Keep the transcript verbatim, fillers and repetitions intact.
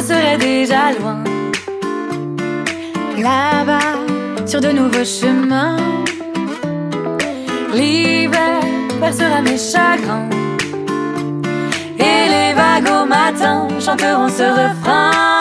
serai déjà loin. Là-bas, sur de nouveaux chemins, l'hiver bercera mes chagrins, et les vagues au matin chanteront ce refrain.